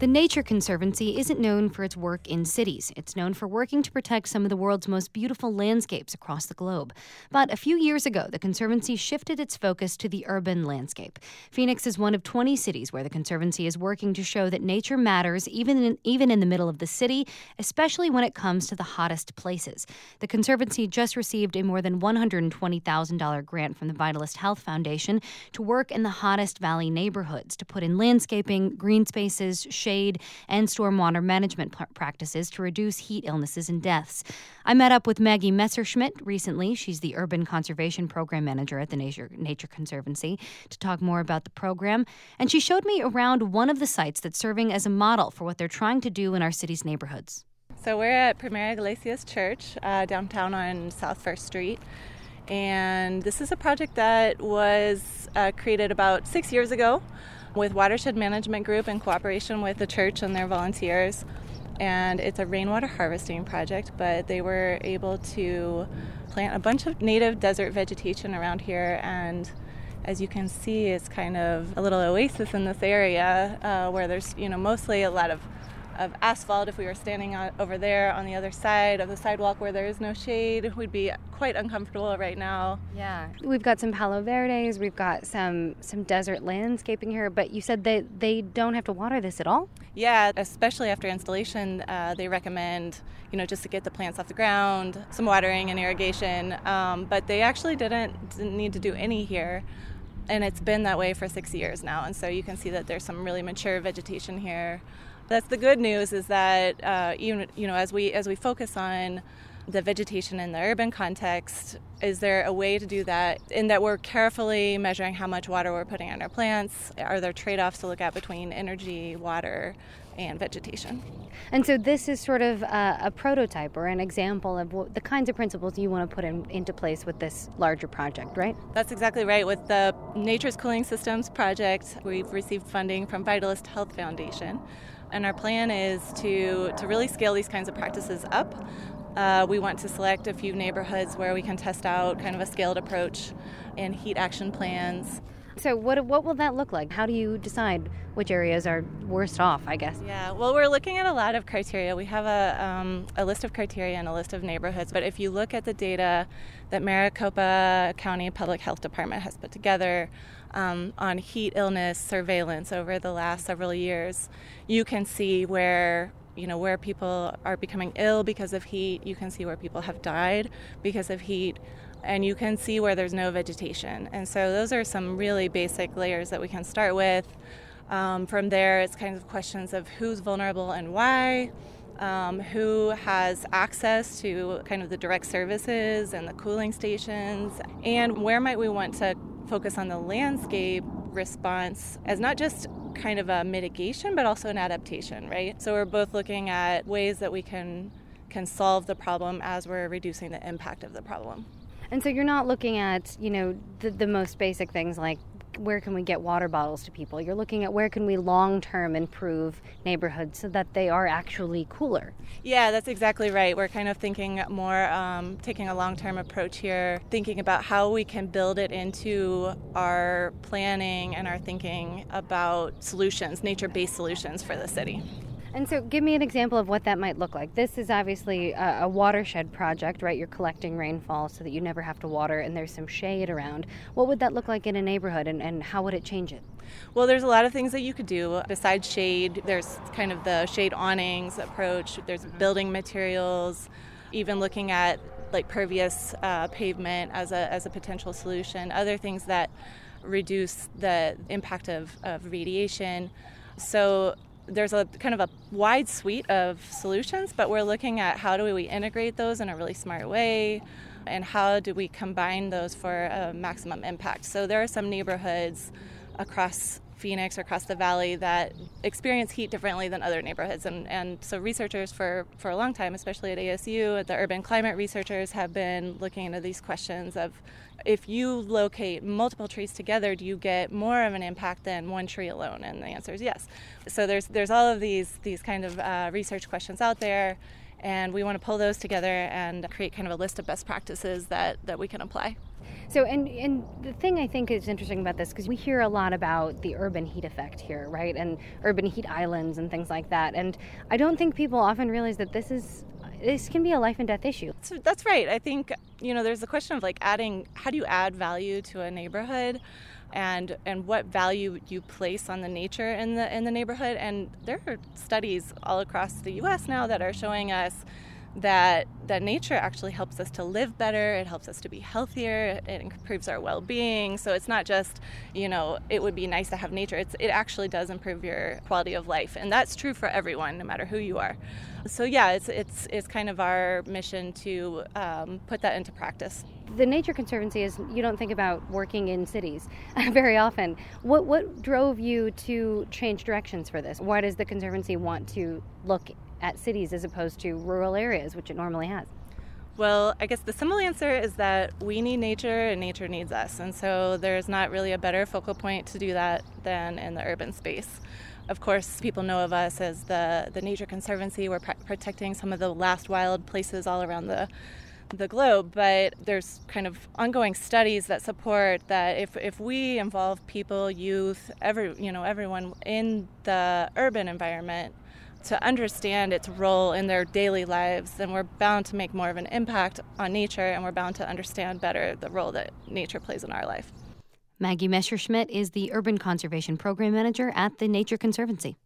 The Nature Conservancy isn't known for its work in cities. It's known for working to protect some of the world's most beautiful landscapes across the globe. But a few years ago, the Conservancy shifted its focus to the urban landscape. Phoenix is one of 20 cities where the Conservancy is working to show that nature matters even in the middle of the city, especially when it comes to the hottest places. The Conservancy just received a more than $120,000 grant from the Vitalist Health Foundation to work in the hottest valley neighborhoods, to put in landscaping, green spaces, shade, and stormwater management practices to reduce heat illnesses and deaths. I met up with Maggie Messerschmidt recently. She's the Urban Conservation Program Manager at the Nature Conservancy, to talk more about the program. And she showed me around one of the sites that's serving as a model for what they're trying to do in our city's neighborhoods. So we're at Primera Iglesias Church, downtown on South First Street. And this is a project that was created about 6 years ago with Watershed Management Group in cooperation with the church and their volunteers. And it's a rainwater harvesting project, but they were able to plant a bunch of native desert vegetation around here. And as you can see, it's kind of a little oasis in this area where there's, mostly a lot of asphalt. If we were standing over there on the other side of the sidewalk where there is no shade, we'd be quite uncomfortable right now. Yeah. We've got some Palo Verdes, we've got some desert landscaping here, but you said that they don't have to water this at all? Yeah, especially after installation, they recommend, just to get the plants off the ground, some watering and irrigation, but they actually didn't need to do any here. And it's been that way for 6 years now, and so you can see that there's some really mature vegetation here. That's the good news, is that as we focus on the vegetation in the urban context, is there a way to do that in that we're carefully measuring how much water we're putting on our plants? Are there trade-offs to look at between energy, water, and vegetation? And so this is sort of a prototype or an example of the kinds of principles you want to put into place with this larger project, right? That's exactly right. With the Nature's Cooling Systems project, we've received funding from Vitalist Health Foundation. And our plan is to really scale these kinds of practices up. We want to select a few neighborhoods where we can test out kind of a scaled approach and heat action plans. So what will that look like? How do you decide which areas are worst off, I guess? Yeah, well, we're looking at a lot of criteria. We have a list of criteria and a list of neighborhoods. But if you look at the data that Maricopa County Public Health Department has put together on heat illness surveillance over the last several years, you can see where people are becoming ill because of heat. You can see where people have died because of heat. And you can see where there's no vegetation. And so those are some really basic layers that we can start with. From there, it's kind of questions of who's vulnerable and why, who has access to kind of the direct services and the cooling stations, and where might we want to focus on the landscape response as not just kind of a mitigation, but also an adaptation, right? So we're both looking at ways that we can solve the problem as we're reducing the impact of the problem. And so you're not looking at, the most basic things like where can we get water bottles to people. You're looking at where can we long-term improve neighborhoods so that they are actually cooler. Yeah, that's exactly right. We're kind of thinking more, taking a long-term approach here, thinking about how we can build it into our planning and our thinking about solutions, nature-based solutions for the city. And so give me an example of what that might look like. This is obviously a watershed project, right? You're collecting rainfall so that you never have to water and there's some shade around. What would that look like in a neighborhood and how would it change it? Well, there's a lot of things that you could do. Besides shade, there's kind of the shade awnings approach. There's building materials, even looking at like pervious pavement as a potential solution. Other things that reduce the impact of radiation. So there's a kind of a wide suite of solutions, but we're looking at how do we integrate those in a really smart way, and how do we combine those for a maximum impact. So there are some neighborhoods across Phoenix, across the valley, that experience heat differently than other neighborhoods. And so researchers for a long time, especially at ASU, the urban climate researchers have been looking into these questions of, if you locate multiple trees together, do you get more of an impact than one tree alone? And the answer is yes. So there's all of these kind of research questions out there, and we want to pull those together and create kind of a list of best practices that we can apply. So, and the thing I think is interesting about this, because we hear a lot about the urban heat effect here, right? And urban heat islands and things like that. And I don't think people often realize that this can be a life and death issue. So that's right. I think, there's the question of like how do you add value to a neighborhood? And what value you place on the nature in the neighborhood. And there are studies all across the U.S. now that are showing us that nature actually helps us to live better, it helps us to be healthier, it improves our well-being. So it's not just, it would be nice to have nature. It actually does improve your quality of life. And that's true for everyone, no matter who you are. So yeah, it's kind of our mission to put that into practice. The Nature Conservancy you don't think about working in cities very often. What drove you to change directions for this? Why does the Conservancy want to look at cities as opposed to rural areas, which it normally has? Well, I guess the simple answer is that we need nature and nature needs us. And so there's not really a better focal point to do that than in the urban space. Of course, people know of us as the Nature Conservancy. We're protecting some of the last wild places all around the globe, but there's kind of ongoing studies that support that if we involve people, youth, everyone in the urban environment to understand its role in their daily lives, then we're bound to make more of an impact on nature, and we're bound to understand better the role that nature plays in our life. Maggie Messerschmidt is the Urban Conservation Program Manager at the Nature Conservancy.